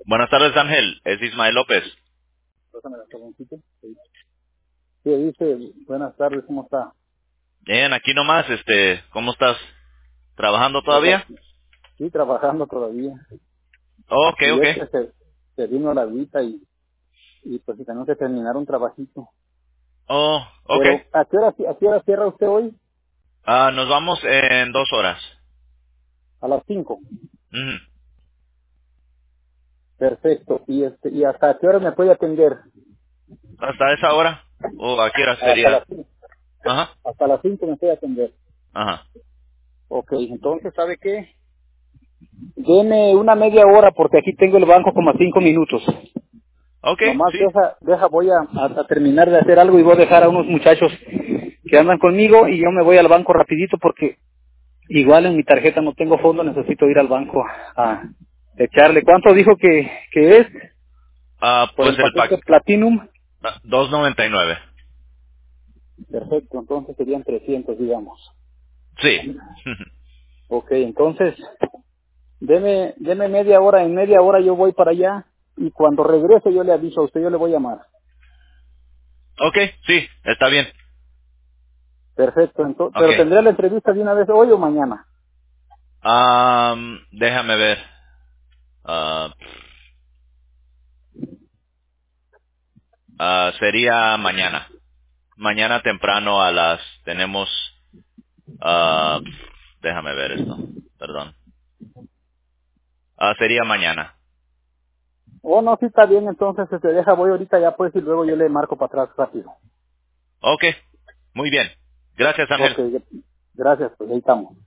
Buenas tardes, Ángel. Es Ismael López. Pásame la caboncita. Sí. Sí, dice, buenas tardes, ¿cómo está? Bien, aquí nomás, ¿cómo estás? ¿Trabajando Pues todavía? sí, trabajando todavía. Oh, ok, Y ok. es que se vino la agüita y pues tenemos que terminar un trabajito. Oh, ok. Pero, ¿a qué hora cierra usted hoy? Nos vamos en 2 horas. A las 5. Ujú. Perfecto. ¿Y hasta qué hora me puede atender? ¿Hasta esa hora? ¿O a qué hora Hasta sería? las 5. Ajá, Hasta las 5 me puede atender. ajá. Ok, entonces, ¿sabe qué? Deme una media hora porque aquí tengo el banco como a 5 minutos. Ok, Nomás sí. voy a terminar de hacer algo y voy a dejar a unos muchachos que andan conmigo y yo me voy al banco rapidito porque igual en mi tarjeta no tengo fondo, necesito ir al banco a echarle. ¿Cuánto dijo que es por Pues el paquete Platinum? 2.99. Perfecto, entonces serían 300, digamos. Sí. Ok, entonces deme media hora, en media hora yo voy para allá y cuando regrese yo le aviso a usted, yo le voy a llamar. Ok, sí, está bien. Perfecto, Ok. pero tendré la entrevista de una vez hoy o mañana. Déjame ver. Ah, Sería mañana. Mañana temprano tenemos, ah, déjame ver esto, perdón. Sería mañana. Oh, no, sí está bien, entonces se deja, voy ahorita ya pues y luego yo le marco para atrás rápido. Ok, muy bien. Gracias, Ángel. Ok, gracias, pues ahí estamos.